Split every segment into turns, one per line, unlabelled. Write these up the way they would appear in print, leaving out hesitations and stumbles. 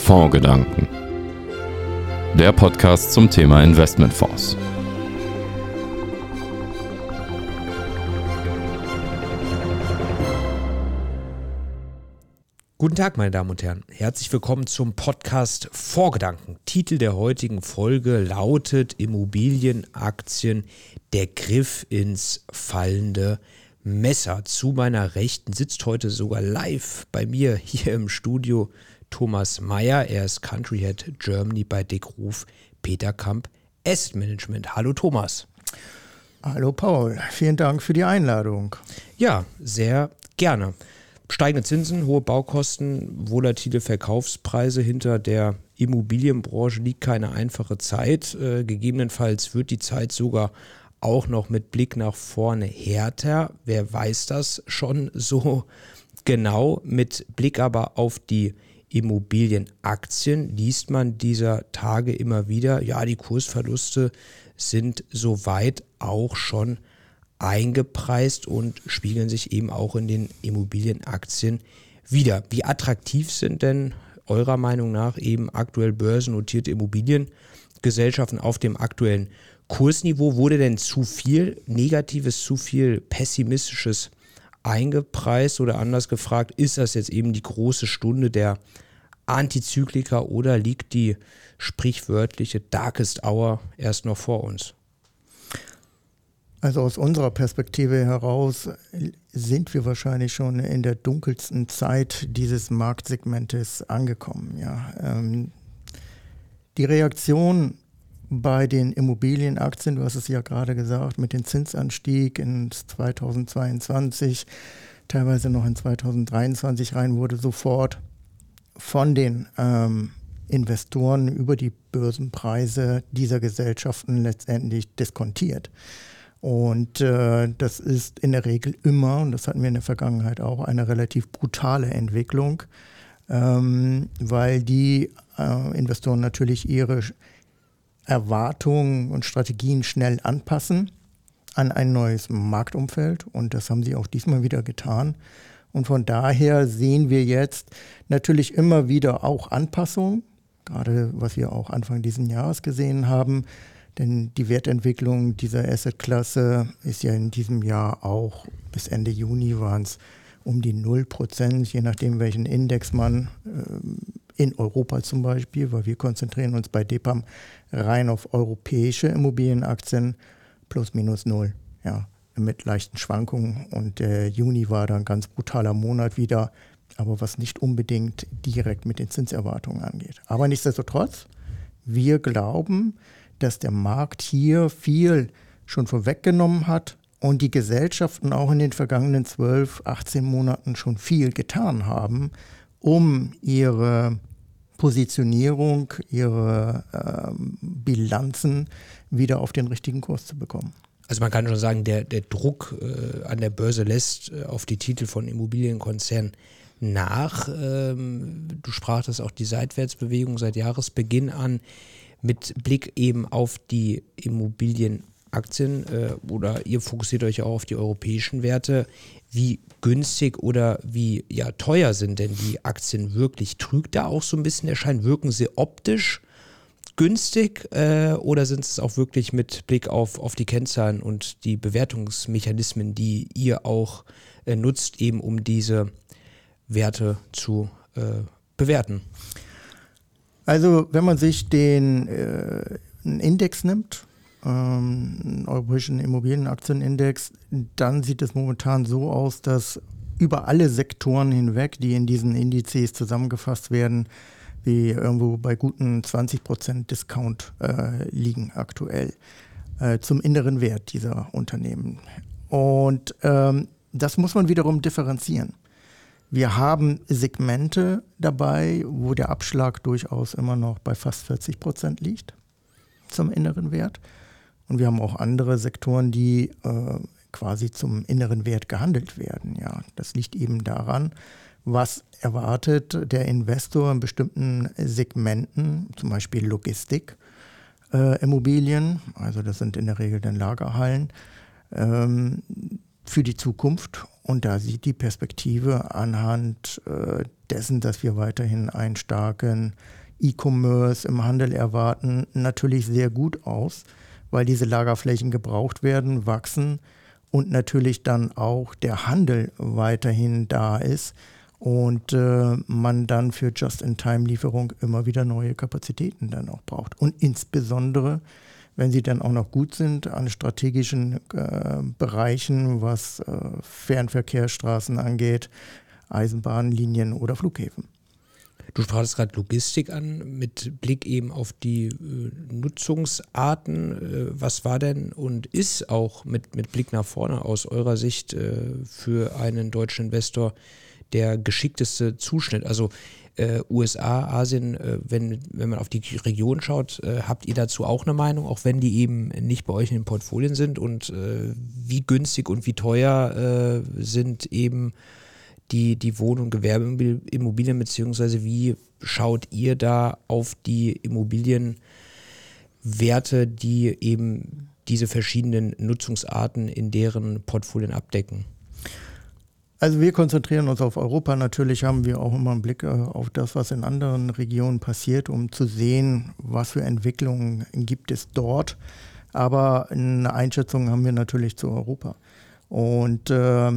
Fondsgedanken. Der Podcast zum Thema Investmentfonds.
Guten Tag, meine Damen und Herren. Herzlich willkommen zum Podcast Fondsgedanken. Titel der heutigen Folge lautet Immobilienaktien, der Griff ins fallende Messer. Zu meiner Rechten sitzt heute sogar live bei mir hier im Studio Thomas Meyer. Er ist Country Head Germany bei Degroof Peterkamp Asset Management. Hallo Thomas.
Hallo Paul, vielen Dank für die Einladung.
Ja, sehr gerne. Steigende Zinsen, hohe Baukosten, volatile Verkaufspreise. Hinter der Immobilienbranche liegt keine einfache Zeit. Gegebenenfalls wird die Zeit sogar auch noch mit Blick nach vorne härter. Wer weiß das schon so genau? Mit Blick aber auf die Immobilienaktien liest man dieser Tage immer wieder, ja, die Kursverluste sind soweit auch schon eingepreist und spiegeln sich eben auch in den Immobilienaktien wider. Wie attraktiv sind denn eurer Meinung nach eben aktuell börsennotierte Immobiliengesellschaften auf dem aktuellen Kursniveau? Wurde denn zu viel Negatives, zu viel Pessimistisches eingepreist oder anders gefragt, ist das jetzt eben die große Stunde der Antizykliker oder liegt die sprichwörtliche Darkest Hour erst noch vor uns?
Also aus unserer Perspektive heraus sind wir wahrscheinlich schon in der dunkelsten Zeit dieses Marktsegmentes angekommen. Ja. Die Reaktion bei den Immobilienaktien, du hast es ja gerade gesagt, mit dem Zinsanstieg in 2022, teilweise noch in 2023 rein, wurde sofort von den Investoren über die Börsenpreise dieser Gesellschaften letztendlich diskontiert. Und das ist in der Regel immer, und das hatten wir in der Vergangenheit auch, eine relativ brutale Entwicklung, weil die Investoren natürlich ihre Erwartungen und Strategien schnell anpassen an ein neues Marktumfeld. Und das haben sie auch diesmal wieder getan. Und von daher sehen wir jetzt natürlich immer wieder auch Anpassungen, gerade was wir auch Anfang dieses Jahres gesehen haben. Denn die Wertentwicklung dieser Assetklasse ist ja in diesem Jahr auch, bis Ende Juni waren es um die 0%, je nachdem welchen Index man in Europa zum Beispiel, weil wir konzentrieren uns bei DEPAM rein auf europäische Immobilienaktien, plus minus 0, ja, mit leichten Schwankungen. Und der Juni war dann ein ganz brutaler Monat wieder, aber was nicht unbedingt direkt mit den Zinserwartungen angeht. Aber nichtsdestotrotz, wir glauben, dass der Markt hier viel schon vorweggenommen hat und die Gesellschaften auch in den vergangenen 12, 18 Monaten schon viel getan haben, um ihre Positionierung, ihre Bilanzen wieder auf den richtigen Kurs zu bekommen.
Also man kann schon sagen, der Druck an der Börse lässt auf die Titel von Immobilienkonzernen nach. Du sprachst auch die Seitwärtsbewegung seit Jahresbeginn an. Mit Blick eben auf die Immobilienaktien oder ihr fokussiert euch auch auf die europäischen Werte. Wie günstig oder wie teuer sind denn die Aktien wirklich? Trügt da auch so ein bisschen der Schein? Wirken sie optisch günstig oder sind es auch wirklich mit Blick auf die Kennzahlen und die Bewertungsmechanismen, die ihr auch nutzt, eben um diese Werte zu bewerten?
Also wenn man sich den Index nimmt, einen europäischen Immobilienaktienindex, dann sieht es momentan so aus, dass über alle Sektoren hinweg, die in diesen Indizes zusammengefasst werden, wir irgendwo bei guten 20% Discount liegen aktuell zum inneren Wert dieser Unternehmen. Und das muss man wiederum differenzieren. Wir haben Segmente dabei, wo der Abschlag durchaus immer noch bei fast 40% liegt zum inneren Wert. Und wir haben auch andere Sektoren, die quasi zum inneren Wert gehandelt werden. Ja, das liegt eben daran, was erwartet der Investor in bestimmten Segmenten, zum Beispiel Logistik, Immobilien, also das sind in der Regel dann Lagerhallen, für die Zukunft. Und da sieht die Perspektive anhand dessen, dass wir weiterhin einen starken E-Commerce im Handel erwarten, natürlich sehr gut aus, weil diese Lagerflächen gebraucht werden, wachsen und natürlich dann auch der Handel weiterhin da ist und man dann für Just-in-Time-Lieferung immer wieder neue Kapazitäten dann auch braucht. Und insbesondere, wenn sie dann auch noch gut sind an strategischen Bereichen, was Fernverkehrsstraßen angeht, Eisenbahnlinien oder Flughäfen.
Du sprachst gerade Logistik an, mit Blick eben auf die Nutzungsarten. Was war denn und ist auch mit Blick nach vorne aus eurer Sicht für einen deutschen Investor der geschickteste Zuschnitt? Also USA, Asien, wenn man auf die Region schaut, habt ihr dazu auch eine Meinung, auch wenn die eben nicht bei euch in den Portfolien sind? Und wie günstig und wie teuer sind eben die Wohn- und Gewerbeimmobilien, beziehungsweise wie schaut ihr da auf die Immobilienwerte, die eben diese verschiedenen Nutzungsarten in deren Portfolien abdecken?
Also wir konzentrieren uns auf Europa. Natürlich haben wir auch immer einen Blick auf das, was in anderen Regionen passiert, um zu sehen, was für Entwicklungen gibt es dort. Aber eine Einschätzung haben wir natürlich zu Europa. Und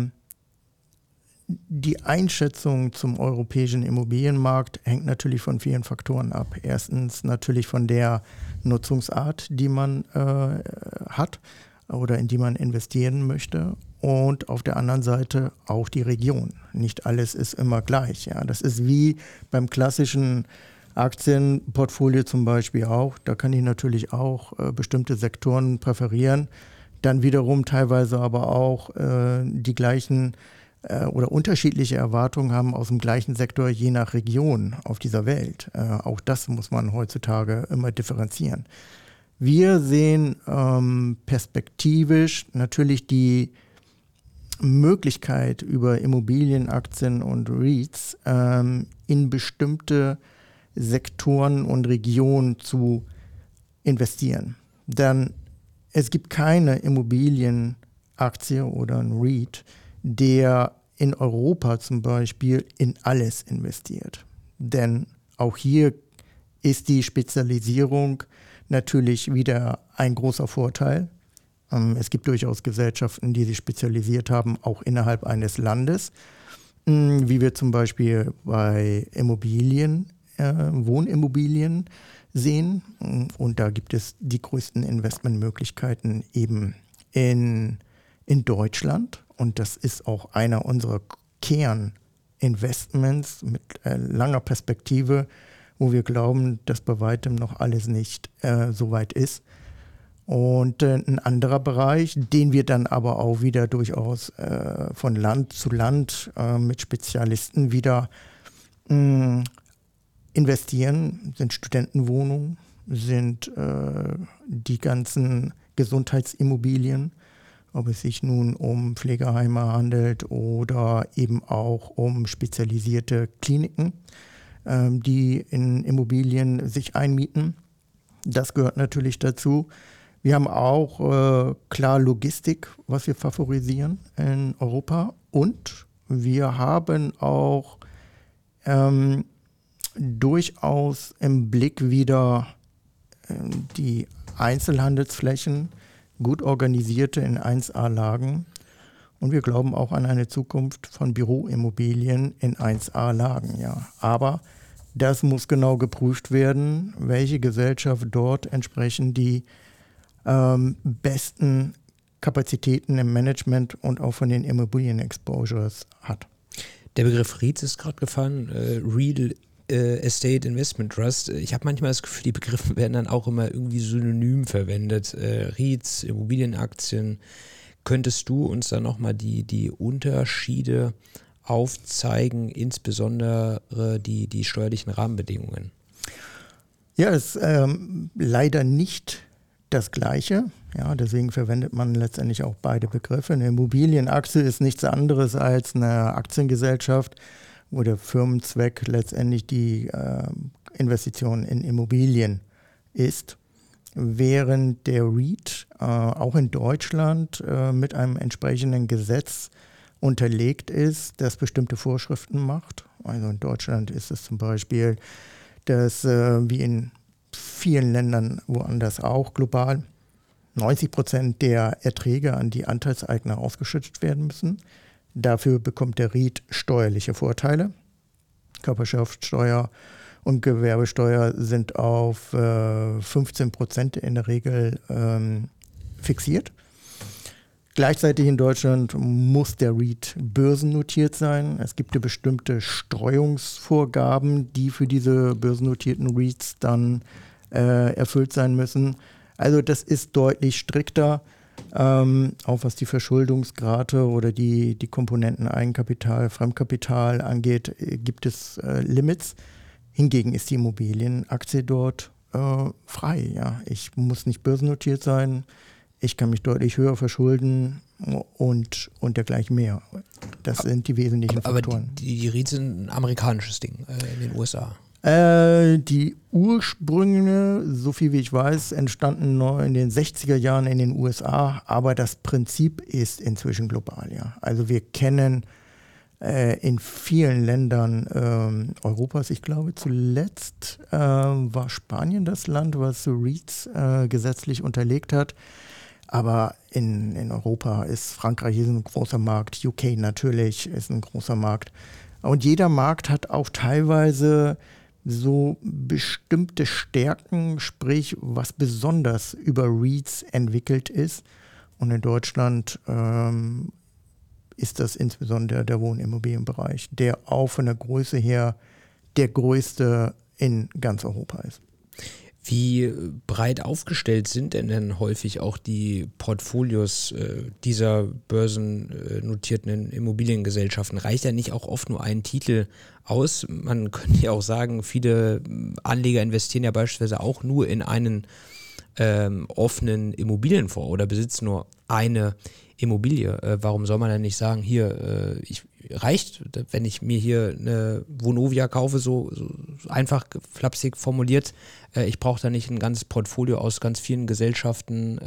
die Einschätzung zum europäischen Immobilienmarkt hängt natürlich von vielen Faktoren ab. Erstens natürlich von der Nutzungsart, die man hat oder in die man investieren möchte. Und auf der anderen Seite auch die Region. Nicht alles ist immer gleich. Ja. Das ist wie beim klassischen Aktienportfolio zum Beispiel auch. Da kann ich natürlich auch bestimmte Sektoren präferieren. Dann wiederum teilweise aber auch die gleichen oder unterschiedliche Erwartungen haben aus dem gleichen Sektor je nach Region auf dieser Welt. Auch das muss man heutzutage immer differenzieren. Wir sehen perspektivisch natürlich die Möglichkeit über Immobilien, Aktien und REITs in bestimmte Sektoren und Regionen zu investieren. Denn es gibt keine Immobilienaktie oder ein REIT, der in Europa zum Beispiel in alles investiert. Denn auch hier ist die Spezialisierung natürlich wieder ein großer Vorteil. Es gibt durchaus Gesellschaften, die sich spezialisiert haben, auch innerhalb eines Landes, wie wir zum Beispiel bei Immobilien, Wohnimmobilien sehen. Und da gibt es die größten Investmentmöglichkeiten eben in Deutschland. Und das ist auch einer unserer Kerninvestments mit langer Perspektive, wo wir glauben, dass bei weitem noch alles nicht so weit ist. Und ein anderer Bereich, den wir dann aber auch wieder durchaus von Land zu Land mit Spezialisten wieder investieren, sind Studentenwohnungen, sind die ganzen Gesundheitsimmobilien, ob es sich nun um Pflegeheime handelt oder eben auch um spezialisierte Kliniken, die in Immobilien sich einmieten. Das gehört natürlich dazu. Wir haben auch klar Logistik, was wir favorisieren in Europa. Und wir haben auch durchaus im Blick wieder die Einzelhandelsflächen, gut organisierte in 1A-Lagen. Und wir glauben auch an eine Zukunft von Büroimmobilien in 1A-Lagen. Ja. Aber das muss genau geprüft werden, welche Gesellschaft dort entsprechend die besten Kapazitäten im Management und auch von den Immobilien-Exposures hat.
Der Begriff REITs ist gerade gefallen, Real Estate Investment Trust. Ich habe manchmal das Gefühl, die Begriffe werden dann auch immer irgendwie synonym verwendet. REITs, Immobilienaktien. Könntest du uns da nochmal die Unterschiede aufzeigen, insbesondere die steuerlichen Rahmenbedingungen?
Ja, es ist leider nicht das Gleiche. Ja, deswegen verwendet man letztendlich auch beide Begriffe. Eine Immobilienaktie ist nichts anderes als eine Aktiengesellschaft, wo der Firmenzweck letztendlich die Investition in Immobilien ist. während der REIT auch in Deutschland mit einem entsprechenden Gesetz unterlegt ist, das bestimmte Vorschriften macht. Also in Deutschland ist es zum Beispiel, dass wie in vielen Ländern woanders auch global 90% der Erträge an die Anteilseigner ausgeschüttet werden müssen. Dafür bekommt der REIT steuerliche Vorteile. Körperschaftssteuer und Gewerbesteuer sind auf 15% in der Regel fixiert. Gleichzeitig in Deutschland muss der REIT börsennotiert sein. Es gibt ja bestimmte Streuungsvorgaben, die für diese börsennotierten REITs dann erfüllt sein müssen. Also das ist deutlich strikter, auch was die Verschuldungsrate oder die Komponenten Eigenkapital, Fremdkapital angeht, gibt es Limits. Hingegen ist die Immobilienaktie dort frei. Ja. Ich muss nicht börsennotiert sein. Ich kann mich deutlich höher verschulden und dergleichen mehr. Das sind die wesentlichen Faktoren.
Aber die REITs sind ein amerikanisches Ding in den USA.
Die Ursprünge, so viel wie ich weiß, entstanden in den 60er Jahren in den USA, aber das Prinzip ist inzwischen global. Ja. Also wir kennen in vielen Ländern Europas, ich glaube zuletzt war Spanien das Land, was REITs gesetzlich unterlegt hat. Aber in Europa ist Frankreich ist ein großer Markt, UK natürlich ist ein großer Markt. Und jeder Markt hat auch teilweise so bestimmte Stärken, sprich was besonders über REITs entwickelt ist. Und in Deutschland ist das insbesondere der Wohnimmobilienbereich, der auch von der Größe her der größte in ganz Europa ist.
Wie breit aufgestellt sind denn häufig auch die Portfolios dieser börsennotierten Immobiliengesellschaften? Reicht ja nicht auch oft nur ein Titel aus? Man könnte ja auch sagen, viele Anleger investieren ja beispielsweise auch nur in einen offenen Immobilienfonds oder besitzen nur eine Immobilie. Warum soll man denn nicht sagen, hier, reicht, wenn ich mir hier eine Vonovia kaufe, so einfach flapsig formuliert, ich brauche da nicht ein ganzes Portfolio aus ganz vielen Gesellschaften,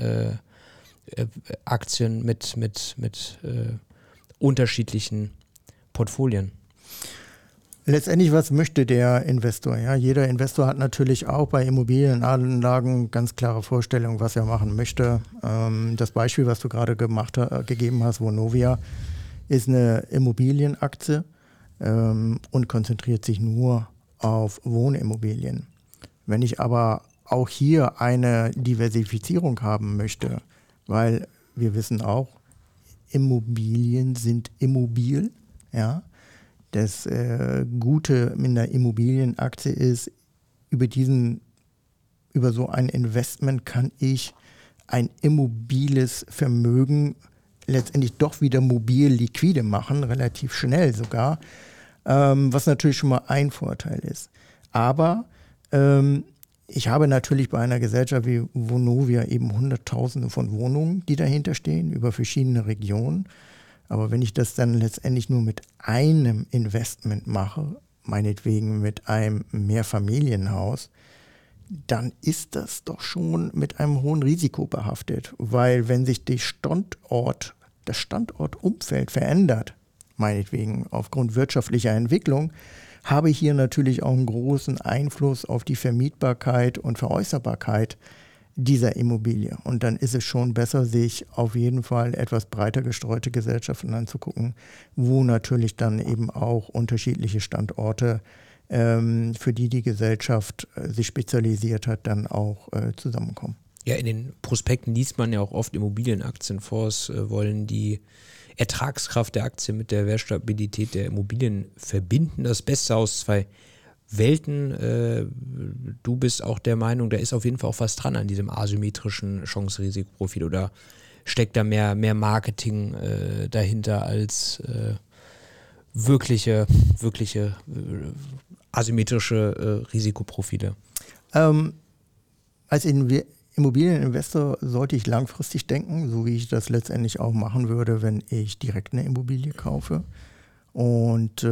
Aktien mit unterschiedlichen Portfolien.
Letztendlich, was möchte der Investor? Ja, jeder Investor hat natürlich auch bei Immobilienanlagen ganz klare Vorstellungen, was er machen möchte. Das Beispiel, was du gerade gegeben hast, Vonovia, ist eine Immobilienaktie und konzentriert sich nur auf Wohnimmobilien. Wenn ich aber auch hier eine Diversifizierung haben möchte, weil wir wissen auch, Immobilien sind immobil, ja. Das Gute in der Immobilienaktie ist, über so ein Investment kann ich ein immobiles Vermögen letztendlich doch wieder mobil liquide machen, relativ schnell sogar, was natürlich schon mal ein Vorteil ist. Aber ich habe natürlich bei einer Gesellschaft wie Vonovia eben Hunderttausende von Wohnungen, die dahinter stehen, über verschiedene Regionen. Aber wenn ich das dann letztendlich nur mit einem Investment mache, meinetwegen mit einem Mehrfamilienhaus, dann ist das doch schon mit einem hohen Risiko behaftet. Weil wenn sich das Standortumfeld verändert, meinetwegen aufgrund wirtschaftlicher Entwicklung, habe ich hier natürlich auch einen großen Einfluss auf die Vermietbarkeit und Veräußerbarkeit dieser Immobilie. Und dann ist es schon besser, sich auf jeden Fall etwas breiter gestreute Gesellschaften anzugucken, wo natürlich dann eben auch unterschiedliche Standorte, für die Gesellschaft sich spezialisiert hat, dann auch zusammenkommen.
Ja, in den Prospekten liest man ja auch oft, Immobilienaktienfonds wollen die Ertragskraft der Aktie mit der Wertstabilität der Immobilien verbinden. Das Beste aus zwei Welten. Du bist auch der Meinung, da ist auf jeden Fall auch was dran an diesem asymmetrischen Chance-Risikoprofil, oder steckt da mehr Marketing dahinter als wirkliche asymmetrische Risikoprofile?
Als Immobilieninvestor sollte ich langfristig denken, so wie ich das letztendlich auch machen würde, wenn ich direkt eine Immobilie kaufe. Und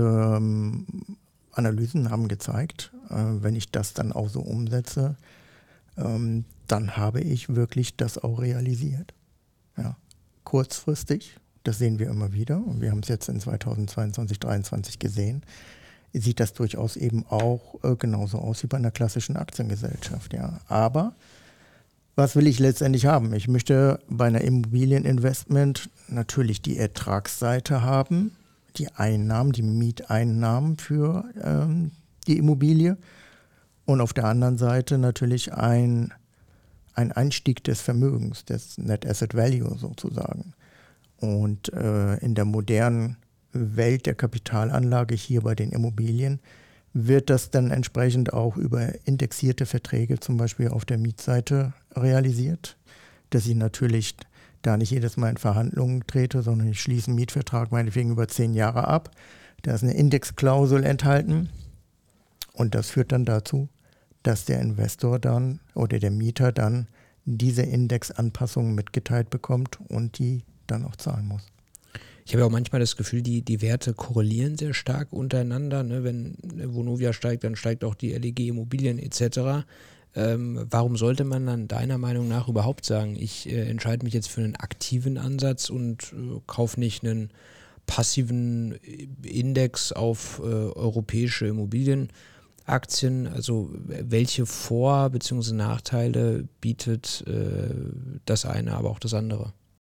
Analysen haben gezeigt, wenn ich das dann auch so umsetze, dann habe ich wirklich das auch realisiert. Ja. Kurzfristig, das sehen wir immer wieder und wir haben es jetzt in 2022, 2023 gesehen, sieht das durchaus eben auch genauso aus wie bei einer klassischen Aktiengesellschaft. Ja. Aber was will ich letztendlich haben? Ich möchte bei einer Immobilieninvestment natürlich die Ertragsseite haben, die Einnahmen, die Mieteinnahmen für die Immobilie und auf der anderen Seite natürlich ein Einstieg des Vermögens, des Net Asset Value sozusagen. Und in der modernen Welt der Kapitalanlage hier bei den Immobilien wird das dann entsprechend auch über indexierte Verträge zum Beispiel auf der Mietseite realisiert, dass ich natürlich da nicht jedes Mal in Verhandlungen trete, sondern ich schließe einen Mietvertrag meinetwegen über 10 Jahre ab. Da ist eine Indexklausel enthalten und das führt dann dazu, dass der Investor dann oder der Mieter dann diese Indexanpassungen mitgeteilt bekommt und die dann auch zahlen muss.
Ich habe ja auch manchmal das Gefühl, die Werte korrelieren sehr stark untereinander. Ne? Wenn Vonovia steigt, dann steigt auch die LEG Immobilien etc. Warum sollte man dann deiner Meinung nach überhaupt sagen, ich entscheide mich jetzt für einen aktiven Ansatz und kaufe nicht einen passiven Index auf europäische Immobilienaktien? Also welche Vor- bzw. Nachteile bietet das eine, aber auch das andere?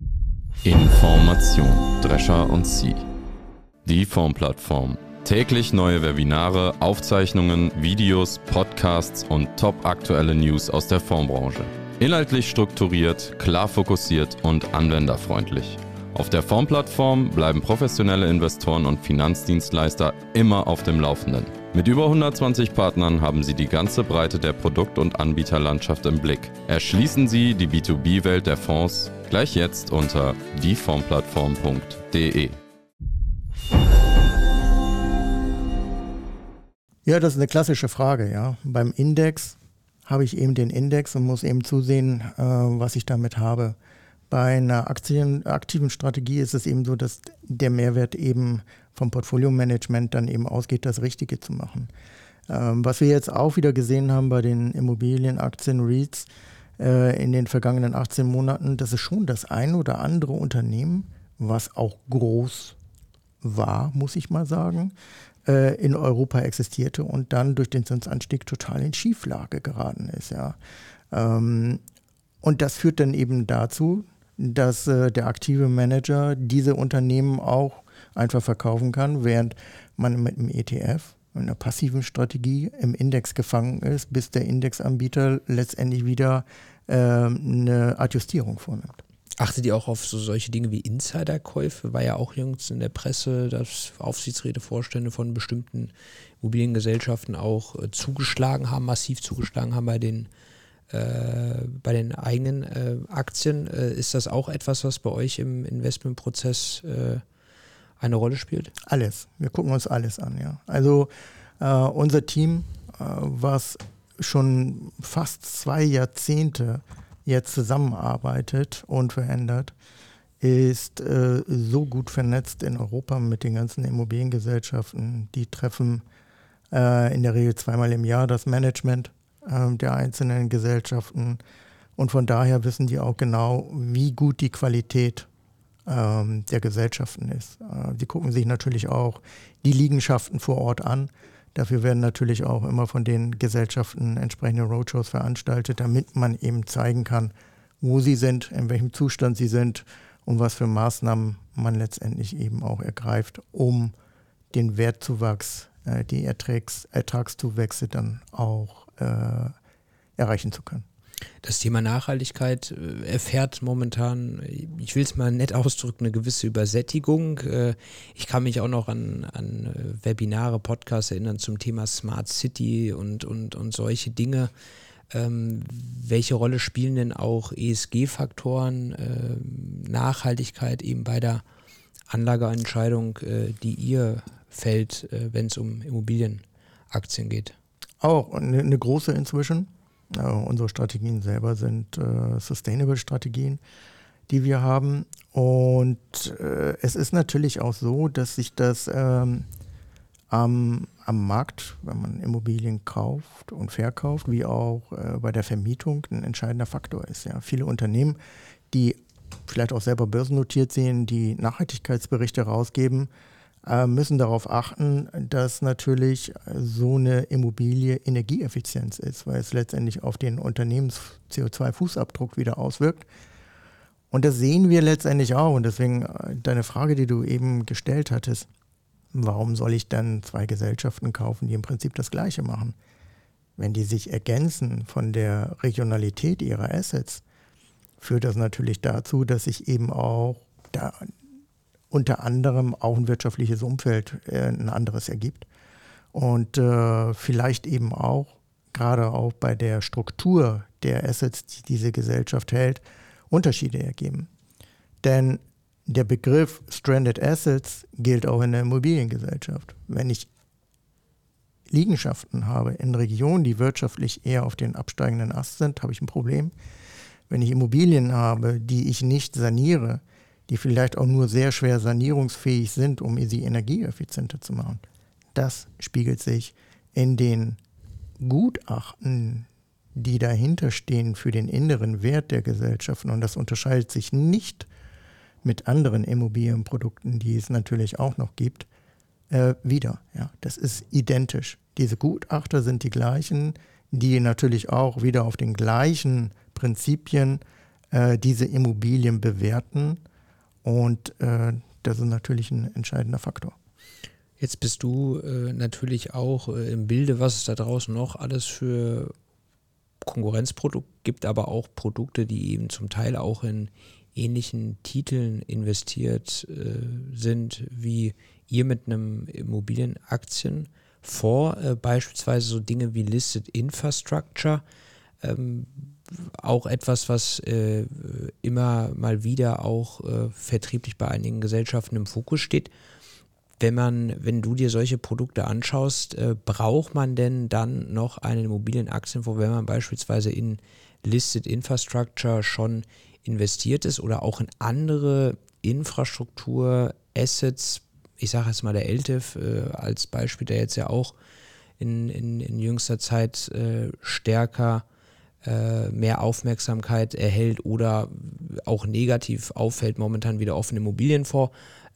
Information, Drescher und Sie. Die Fondsplattform. Täglich neue Webinare, Aufzeichnungen, Videos, Podcasts und top-aktuelle News aus der Fondsbranche. Inhaltlich strukturiert, klar fokussiert und anwenderfreundlich. Auf der Fondsplattform bleiben professionelle Investoren und Finanzdienstleister immer auf dem Laufenden. Mit über 120 Partnern haben Sie die ganze Breite der Produkt- und Anbieterlandschaft im Blick. Erschließen Sie die B2B-Welt der Fonds gleich jetzt unter diefondsplattform.de.
Ja, das ist eine klassische Frage. Ja. Beim Index habe ich eben den Index und muss eben zusehen, was ich damit habe. Bei einer aktiven Strategie ist es eben so, dass der Mehrwert eben vom Portfolio-Management dann eben ausgeht, das Richtige zu machen. Was wir jetzt auch wieder gesehen haben bei den Immobilienaktien REITs in den vergangenen 18 Monaten, das ist schon das ein oder andere Unternehmen, was auch groß war, muss ich mal sagen, in Europa existierte und dann durch den Zinsanstieg total in Schieflage geraten ist. Ja. Und das führt dann eben dazu, dass der aktive Manager diese Unternehmen auch einfach verkaufen kann, während man mit einem ETF, einer passiven Strategie im Index gefangen ist, bis der Indexanbieter letztendlich wieder eine Adjustierung vornimmt.
Achtet ihr auch auf solche Dinge wie Insiderkäufe? War ja auch jüngst in der Presse, dass Aufsichtsrätevorstände von bestimmten Immobiliengesellschaften auch zugeschlagen haben, massiv zugeschlagen haben bei den eigenen Aktien. Ist das auch etwas, was bei euch im Investmentprozess eine Rolle spielt?
Alles. Wir gucken uns alles an, ja. Also unser Team, was schon fast 2 Jahrzehnte jetzt zusammenarbeitet und verändert, ist so gut vernetzt in Europa mit den ganzen Immobiliengesellschaften. Die treffen in der Regel 2-mal im Jahr das Management der einzelnen Gesellschaften und von daher wissen die auch genau, wie gut die Qualität der Gesellschaften ist. Die gucken sich natürlich auch die Liegenschaften vor Ort an. Dafür werden natürlich auch immer von den Gesellschaften entsprechende Roadshows veranstaltet, damit man eben zeigen kann, wo sie sind, in welchem Zustand sie sind und was für Maßnahmen man letztendlich eben auch ergreift, um den Wertzuwachs, die Ertragszuwächse dann auch erreichen zu können.
Das Thema Nachhaltigkeit erfährt momentan, ich will es mal nett ausdrücken, eine gewisse Übersättigung. Ich kann mich auch noch an Webinare, Podcasts erinnern zum Thema Smart City und solche Dinge. Welche Rolle spielen denn auch ESG-Faktoren, Nachhaltigkeit eben bei der Anlageentscheidung, die ihr fällt, wenn es um Immobilienaktien geht? Auch
eine große inzwischen. Unsere Strategien selber sind Sustainable-Strategien, die wir haben. Und es ist natürlich auch so, dass sich das am Markt, wenn man Immobilien kauft und verkauft, wie auch bei der Vermietung ein entscheidender Faktor ist. Ja. Viele Unternehmen, die vielleicht auch selber börsennotiert sehen, die Nachhaltigkeitsberichte rausgeben, müssen darauf achten, dass natürlich so eine Immobilie Energieeffizienz ist, weil es letztendlich auf den Unternehmens-CO2-Fußabdruck wieder auswirkt. Und das sehen wir letztendlich auch. Und deswegen deine Frage, die du eben gestellt hattest, warum soll ich dann 2 Gesellschaften kaufen, die im Prinzip das Gleiche machen? Wenn die sich ergänzen von der Regionalität ihrer Assets, führt das natürlich dazu, dass sich eben auch da unter anderem auch ein wirtschaftliches Umfeld ein anderes ergibt. Und vielleicht eben auch, gerade auch bei der Struktur der Assets, die diese Gesellschaft hält, Unterschiede ergeben. Denn der Begriff Stranded Assets gilt auch in der Immobiliengesellschaft. Wenn ich Liegenschaften habe in Regionen, die wirtschaftlich eher auf den absteigenden Ast sind, habe ich ein Problem. Wenn ich Immobilien habe, die ich nicht saniere, die vielleicht auch nur sehr schwer sanierungsfähig sind, um sie energieeffizienter zu machen, das spiegelt sich in den Gutachten, die dahinter stehen für den inneren Wert der Gesellschaften. Und das unterscheidet sich nicht mit anderen Immobilienprodukten, die es natürlich auch noch gibt, wieder. Ja, das ist identisch. Diese Gutachter sind die gleichen, die natürlich auch wieder auf den gleichen Prinzipien diese Immobilien bewerten. Und das ist natürlich ein entscheidender Faktor.
Jetzt bist du natürlich auch im Bilde, was es da draußen noch alles für Konkurrenzprodukte gibt, aber auch Produkte, die eben zum Teil auch in ähnlichen Titeln investiert sind, wie ihr mit einem Immobilienaktienfonds, beispielsweise so Dinge wie Listed Infrastructure, auch etwas, was immer mal wieder auch vertrieblich bei einigen Gesellschaften im Fokus steht. Wenn du dir solche Produkte anschaust, braucht man denn dann noch einen Immobilienaktienfonds, wenn man beispielsweise in Listed Infrastructure schon investiert ist oder auch in andere Infrastruktur-Assets, ich sage jetzt mal der LTIF als Beispiel, der jetzt ja auch in jüngster Zeit stärker mehr Aufmerksamkeit erhält oder auch negativ auffällt, momentan wieder offene Immobilienfonds.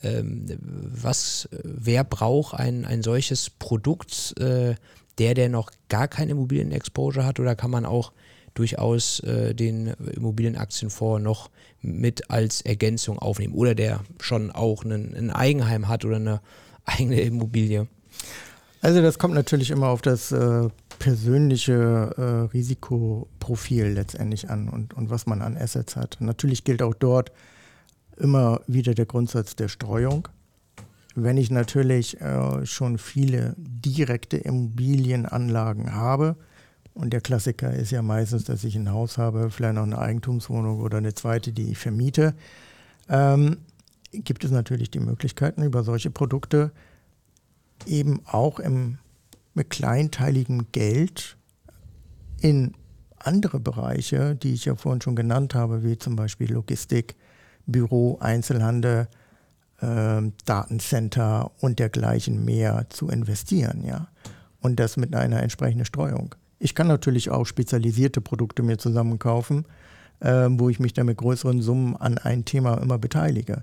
Wer braucht ein solches Produkt, der noch gar kein Immobilien-Exposure hat, oder kann man auch durchaus den Immobilienaktienfonds noch mit als Ergänzung aufnehmen oder der schon auch ein Eigenheim hat oder eine eigene Immobilie?
Also das kommt natürlich immer auf das persönliche Risikoprofil letztendlich an und was man an Assets hat. Natürlich gilt auch dort immer wieder der Grundsatz der Streuung. Wenn ich natürlich schon viele direkte Immobilienanlagen habe, und der Klassiker ist ja meistens, dass ich ein Haus habe, vielleicht noch eine Eigentumswohnung oder eine zweite, die ich vermiete, gibt es natürlich die Möglichkeiten, über solche Produkte eben auch mit kleinteiligem Geld in andere Bereiche, die ich ja vorhin schon genannt habe, wie zum Beispiel Logistik, Büro, Einzelhandel, Datencenter und dergleichen mehr zu investieren, ja. Und das mit einer entsprechenden Streuung. Ich kann natürlich auch spezialisierte Produkte mir zusammenkaufen, wo ich mich dann mit größeren Summen an ein Thema immer beteilige.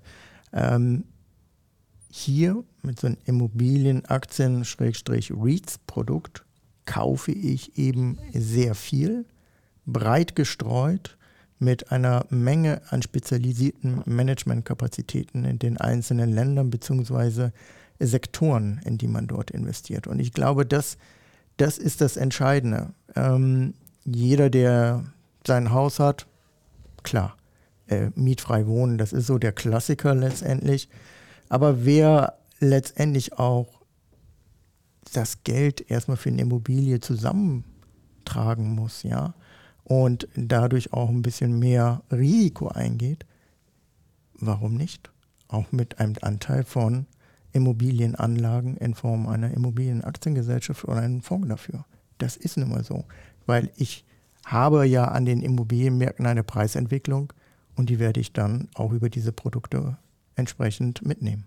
Hier mit so einem Immobilienaktien-REITs-Produkt kaufe ich eben sehr viel, breit gestreut, mit einer Menge an spezialisierten Managementkapazitäten in den einzelnen Ländern bzw. Sektoren, in die man dort investiert. Und ich glaube, das ist das Entscheidende. Jeder, der sein Haus hat, klar, mietfrei wohnen, das ist so der Klassiker letztendlich. Aber wer letztendlich auch das Geld erstmal für eine Immobilie zusammentragen muss, ja, und dadurch auch ein bisschen mehr Risiko eingeht, warum nicht? Auch mit einem Anteil von Immobilienanlagen in Form einer Immobilienaktiengesellschaft oder einem Fonds dafür. Das ist nun mal so, weil ich habe ja an den Immobilienmärkten eine Preisentwicklung und die werde ich dann auch über diese Produkte entsprechend mitnehmen.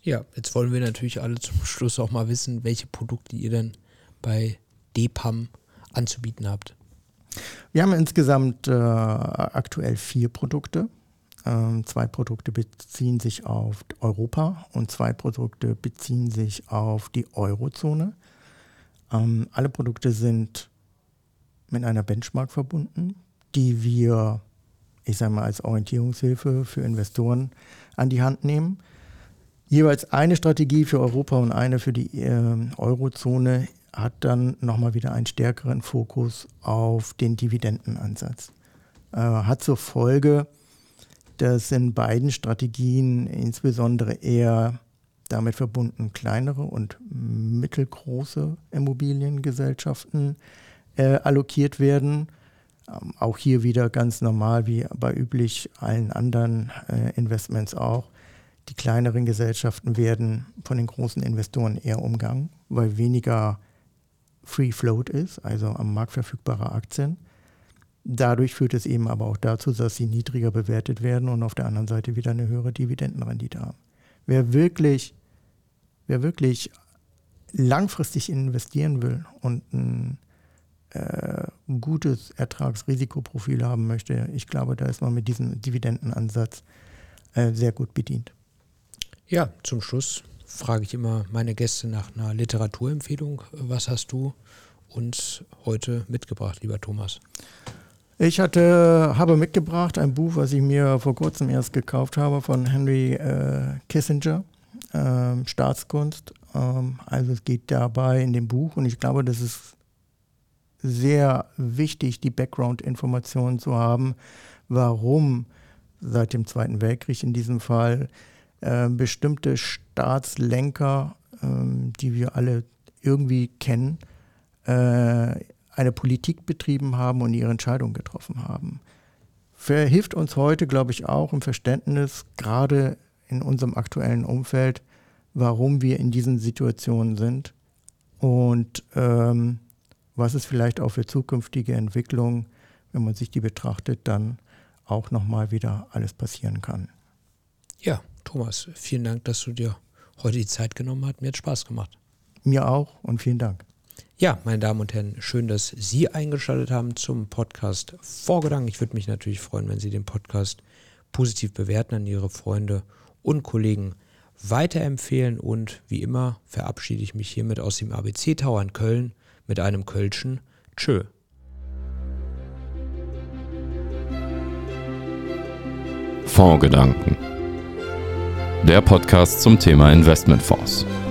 Ja, jetzt wollen wir natürlich alle zum Schluss auch mal wissen, welche Produkte ihr denn bei DEPAM anzubieten habt.
Wir haben insgesamt aktuell 4 Produkte. 2 Produkte beziehen sich auf Europa und 2 Produkte beziehen sich auf die Eurozone. Alle Produkte sind mit einer Benchmark verbunden, die wir, ich sage mal, als Orientierungshilfe für Investoren an die Hand nehmen. Jeweils eine Strategie für Europa und eine für die Eurozone hat dann nochmal wieder einen stärkeren Fokus auf den Dividendenansatz. Hat zur Folge, dass in beiden Strategien insbesondere eher damit verbunden kleinere und mittelgroße Immobiliengesellschaften allokiert werden. Auch hier wieder ganz normal wie bei üblich allen anderen Investments auch. Die kleineren Gesellschaften werden von den großen Investoren eher umgangen, weil weniger Free Float ist, also am Markt verfügbare Aktien. Dadurch führt es eben aber auch dazu, dass sie niedriger bewertet werden und auf der anderen Seite wieder eine höhere Dividendenrendite haben. Wer wirklich langfristig investieren will und ein gutes Ertragsrisikoprofil haben möchte, ich glaube, da ist man mit diesem Dividendenansatz sehr gut bedient.
Ja, zum Schluss frage ich immer meine Gäste nach einer Literaturempfehlung. Was hast du uns heute mitgebracht, lieber Thomas?
Ich habe mitgebracht ein Buch, was ich mir vor kurzem erst gekauft habe, von Henry Kissinger, Staatskunst. Also es geht dabei in dem Buch, und ich glaube, das ist sehr wichtig, die Background-Informationen zu haben, warum seit dem Zweiten Weltkrieg in diesem Fall bestimmte Staatslenker, die wir alle irgendwie kennen, eine Politik betrieben haben und ihre Entscheidungen getroffen haben. Verhilft uns heute, glaube ich, auch im Verständnis, gerade in unserem aktuellen Umfeld, warum wir in diesen Situationen sind und was es vielleicht auch für zukünftige Entwicklungen, wenn man sich die betrachtet, dann auch nochmal wieder alles passieren kann.
Ja, Thomas, vielen Dank, dass du dir heute die Zeit genommen hast. Mir hat Spaß gemacht.
Mir auch und vielen Dank.
Ja, meine Damen und Herren, schön, dass Sie eingeschaltet haben zum Podcast Vorgedanken. Ich würde mich natürlich freuen, wenn Sie den Podcast positiv bewerten, an Ihre Freunde und Kollegen weiterempfehlen. Und wie immer verabschiede ich mich hiermit aus dem ABC Tower in Köln mit einem kölschen Tschö.
Fondsgedanken. Der Podcast zum Thema Investmentfonds.